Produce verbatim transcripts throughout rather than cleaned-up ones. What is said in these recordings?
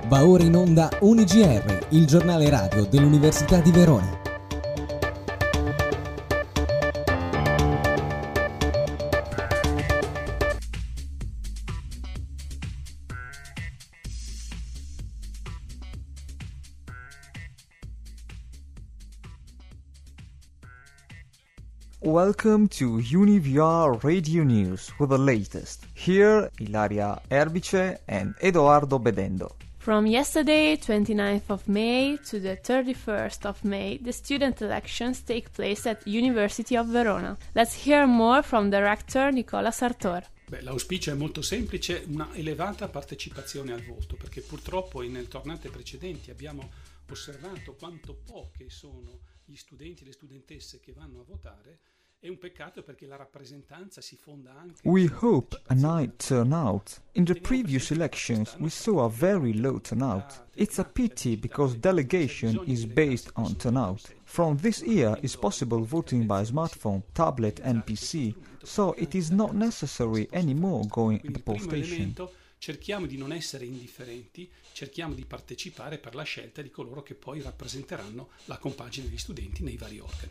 Va ora in onda U N I G R, il giornale radio dell'Università di Verona. Welcome to UniVR Radio News with the latest. Here, Ilaria Erbice and Edoardo Bedendo. From yesterday, twenty-ninth of May, to the thirty-first of May, the student elections take place at University of Verona. Let's hear more from the rector Nicola Sartor. Beh, l'auspicio è molto semplice, una elevata partecipazione al voto, perché purtroppo nelle tornate precedenti abbiamo osservato quanto poche sono gli studenti e le studentesse che vanno a votare. È un peccato perché la rappresentanza si fonda anche. We hope a high turnout. In the previous elections we saw a very low turnout. It's a pity because delegation is based on turnout. From this year is possible voting by smartphone, tablet and P C, so it is not necessary anymore going at the poll station. Cerchiamo di non essere indifferenti, cerchiamo di partecipare per la scelta di coloro che poi rappresenteranno la compagine degli studenti nei vari organi.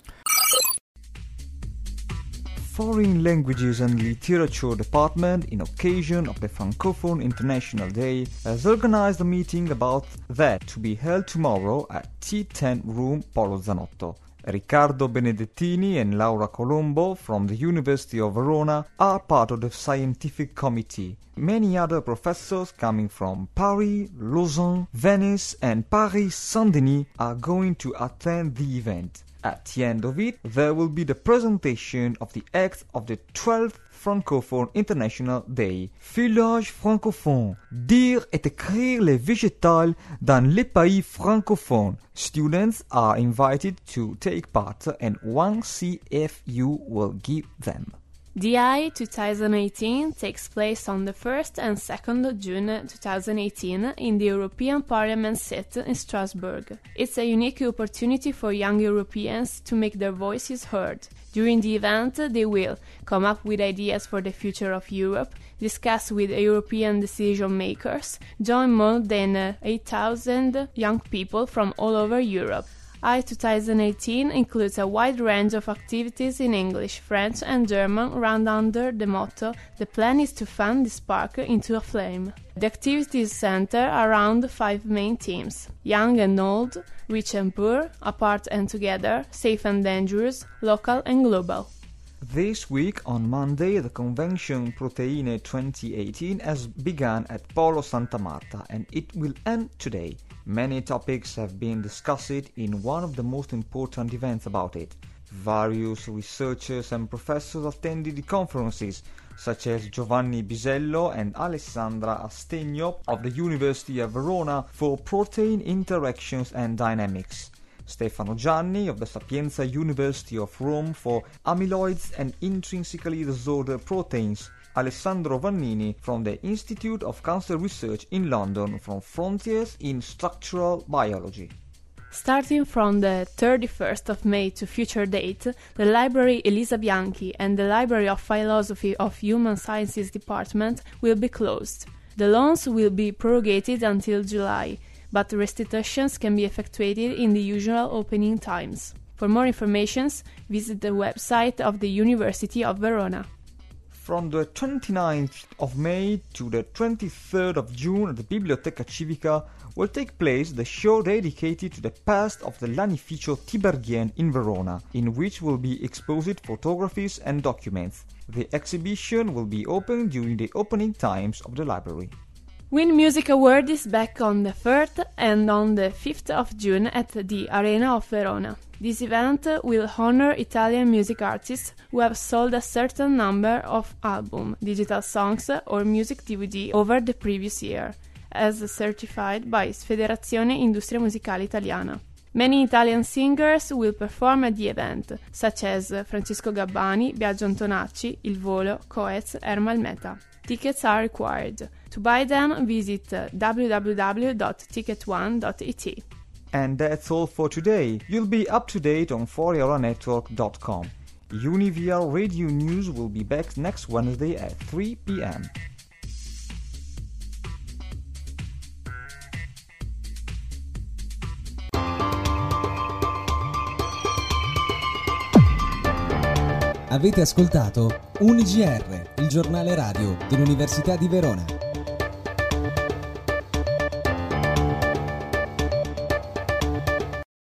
Foreign Languages and Literature Department, in occasion of the Francophone International Day, has organized a meeting about that to be held tomorrow at T ten Room Polo Zanotto. Riccardo Benedettini and Laura Colombo from the University of Verona are part of the scientific committee. Many other professors coming from Paris, Lausanne, Venice and Paris-Saint-Denis are going to attend the event. At the end of it, there will be the presentation of the acts of the twelfth Francophone International Day. Village francophone, dire et écrire les végétales dans les pays francophones. Students are invited to take part and one C F U will give them. D I twenty eighteen takes place on the first and second of June twenty eighteen in the European Parliament seat in Strasbourg. It's a unique opportunity for young Europeans to make their voices heard. During the event, they will come up with ideas for the future of Europe, discuss with European decision makers, join more than eight thousand young people from all over Europe. I twenty eighteen includes a wide range of activities in English, French and German run under the motto "The plan is to fan the spark into a flame." The activities center around five main themes: young and old, rich and poor, apart and together, safe and dangerous, local and global. This week, on Monday, the convention Proteine twenty eighteen has begun at Polo Santa Marta and it will end today. Many topics have been discussed in one of the most important events about it. Various researchers and professors attended the conferences, such as Giovanni Bisello and Alessandra Astegno of the University of Verona for protein interactions and dynamics, Stefano Gianni of the Sapienza University of Rome for amyloids and intrinsically disordered proteins, Alessandro Vannini from the Institute of Cancer Research in London from Frontiers in Structural Biology. Starting from the thirty-first of May to future date, the Library Elisa Bianchi and the Library of Philosophy of Human Sciences Department will be closed. The loans will be prorogated until July, but restitutions can be effectuated in the usual opening times. For more information, visit the website of the University of Verona. From the twenty-ninth of May to the twenty-third of June at the Biblioteca Civica will take place the show dedicated to the past of the Lanificio Tiberghien in Verona, in which will be exposed photographies and documents. The exhibition will be open during the opening times of the library. Win Music Award is back on the third and on the fifth of June at the Arena of Verona. This event will honor Italian music artists who have sold a certain number of albums, digital songs or music D V D over the previous year, as certified by Federazione Industria Musicale Italiana. Many Italian singers will perform at the event, such as Francesco Gabbani, Biagio Antonacci, Il Volo, Coez, Ermal Meta. Tickets are required. To buy them, visit w w w dot ticket one dot i t. And that's all for today. You'll be up to date on four ora network dot com. UniVR Radio News will be back next Wednesday at three p m Avete ascoltato U N I G R, il giornale radio dell'Università di Verona.